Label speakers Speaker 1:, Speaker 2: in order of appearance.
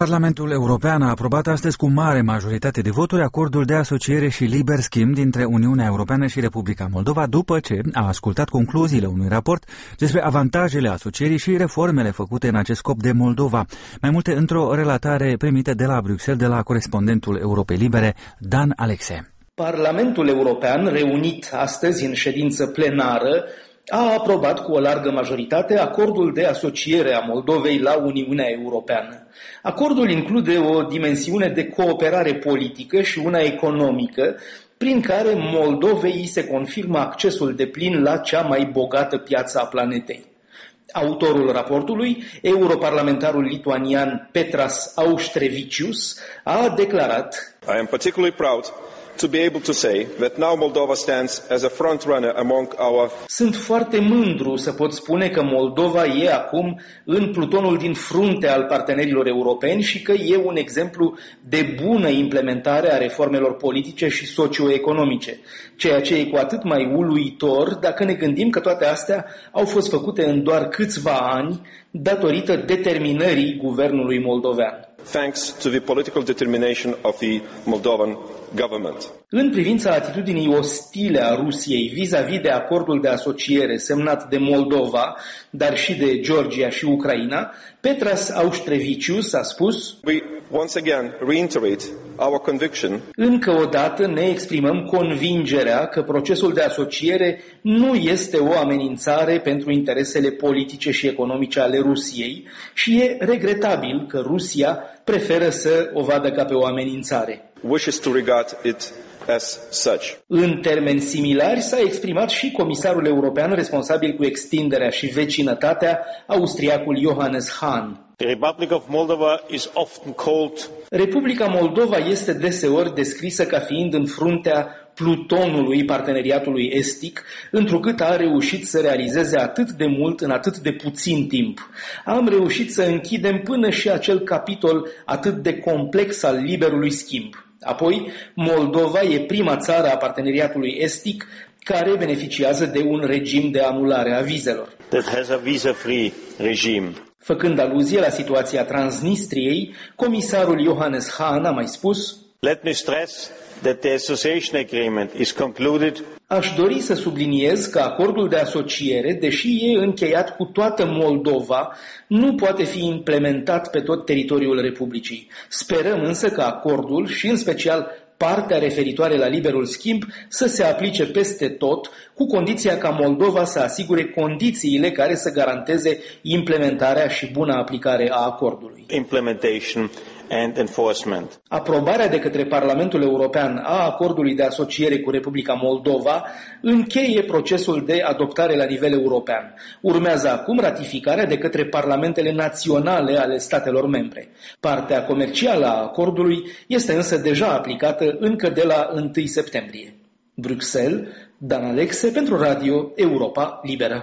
Speaker 1: Parlamentul European a aprobat astăzi cu mare majoritate de voturi acordul de asociere și liber schimb dintre Uniunea Europeană și Republica Moldova, după ce a ascultat concluziile unui raport despre avantajele asocierii și reformele făcute în acest scop de Moldova. Mai multe într-o relatare primită de la Bruxelles de la corespondentul Europei Libere, Dan Alexe.
Speaker 2: Parlamentul European, reunit astăzi în ședință plenară, a aprobat cu o largă majoritate acordul de asociere a Moldovei la Uniunea Europeană. Acordul include o dimensiune de cooperare politică și una economică, prin care Moldovei îi se confirmă accesul deplin la cea mai bogată piață a planetei. Autorul raportului, europarlamentarul lituanian Petras Auštrevičius, a declarat:
Speaker 3: I am particularly proud to be able to say that now Moldova stands as a front runner among our.
Speaker 2: Sunt foarte mândru să pot spune că Moldova e acum în plutonul din frunte al partenerilor europeni și că e un exemplu de bună implementare a reformelor politice și socioeconomice, ceea ce e cu atât mai uluitor dacă ne gândim că toate astea au fost făcute în doar câțiva ani datorită determinării guvernului moldovean.
Speaker 3: Thanks to the political determination of the Moldovan government.
Speaker 2: În privința atitudinii ostile a Rusiei vis-a-vis de acordul de asociere semnat de Moldova, dar și de Georgia și Ucraina, Petras Auštrevičius a spus:
Speaker 3: We once again reiterate our conviction.
Speaker 2: Încă o dată ne exprimăm convingerea că procesul de asociere nu este o amenințare pentru interesele politice și economice ale Rusiei și e regretabil că Rusia preferă să o vadă ca pe o amenințare.
Speaker 3: Wishes to regard it as such.
Speaker 2: În termeni similari s-a exprimat și comisarul european responsabil cu extinderea și vecinătatea, austriacul Johannes Hahn.
Speaker 4: The Republic of Moldova is often called.
Speaker 2: Republica Moldova este deseori descrisă ca fiind în fruntea plutonului parteneriatului estic, întrucât a reușit să realizeze atât de mult în atât de puțin timp. Am reușit să închidem până și acel capitol atât de complex al liberului schimb. Apoi, Moldova e prima țară a parteneriatului estic care beneficiază de un regim de anulare a vizelor.
Speaker 4: That has a visa-free regime.
Speaker 2: Făcând aluzie la situația Transnistriei, comisarul Johannes Hahn a mai spus:
Speaker 4: Let me stress that the association agreement is concluded.
Speaker 2: Aș dori să subliniez că acordul de asociere, deși e încheiat cu toată Moldova, nu poate fi implementat pe tot teritoriul Republicii. Sperăm însă că acordul și în special partea referitoare la liberul schimb să se aplice peste tot, cu condiția ca Moldova să asigure condițiile care să garanteze implementarea și buna aplicare a acordului.
Speaker 4: Implementation and enforcement.
Speaker 2: Aprobarea de către Parlamentul European a acordului de asociere cu Republica Moldova încheie procesul de adoptare la nivel european. Urmează acum ratificarea de către parlamentele naționale ale statelor membre. Partea comercială a acordului este însă deja aplicată încă de la 1 septembrie. Bruxelles, Dan Alexe pentru Radio Europa Liberă.